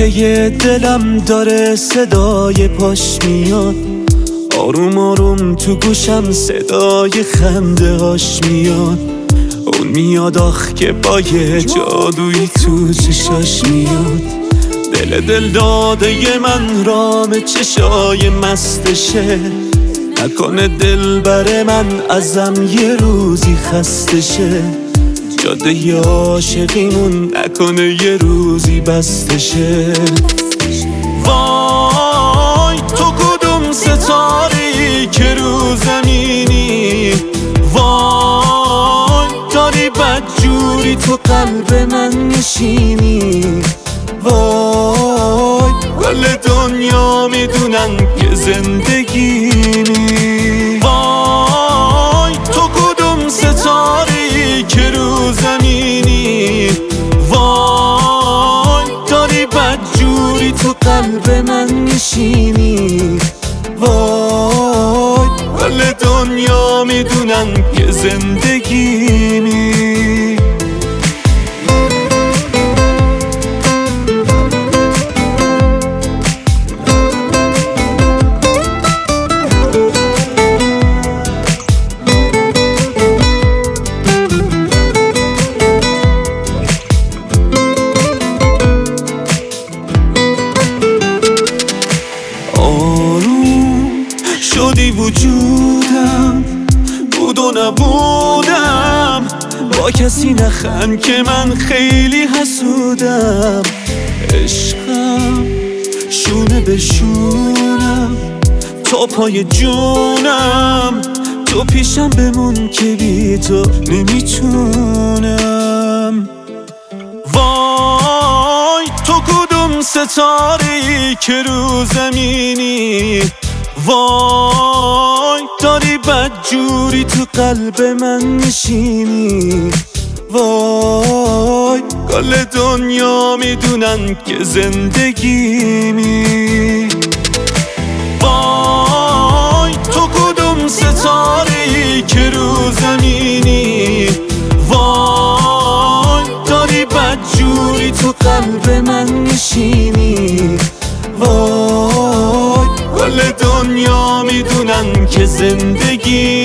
تکه دلم داره صدای پاش میاد، آروم آروم تو گوشم صدای خنده هاش میاد. اون میاد آخ که با یه جادویی تو چشاش میاد. دل داده من رام چشای مستشه، نکنه دل بر من ازم یه روزی خسته شه. جاده عاشقیمون نکنه یه روزی بسته شه. وای تو کدوم ستاری که رو زمینی، وای داری بدجوری تو قلب من نشینی. وای کل دنیا میدونن که زندگیمی. وای تو کدوم ستاری که رو زمینی، وای داری بدجوری تو قلب من نشینی. وای کل دنیا میدونن که زندگیمی. شدی وجودم، بود و نبودم، با کسی نخند که من خیلی حسودم. عشقم شونه به شونم، تا پای جونم، تو پیشم بمون که بی تو نمیتونم. وای تو کدوم ستاری که رو زمینی، وای داری بدجوری تو قلب من نشینی. وای کل دنیا میدونن که زندگیمی. وای تو کدوم ستاری که رو زمینی، وای داری بدجوری تو قلب من نشینی. وای کل دنیا میدونن که زندگی